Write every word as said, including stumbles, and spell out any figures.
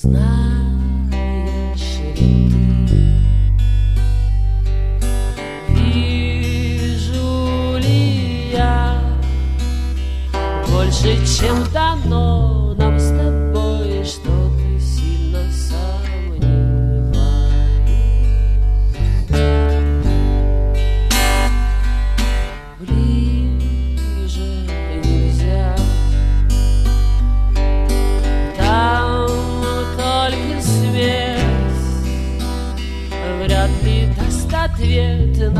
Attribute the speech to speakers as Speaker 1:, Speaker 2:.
Speaker 1: знаешь ли ты? Вижу ли я больше, чем дано нам с тобой, что ты сильно сомневаешься? Ближе нельзя, там только свет, вряд ли даст ответ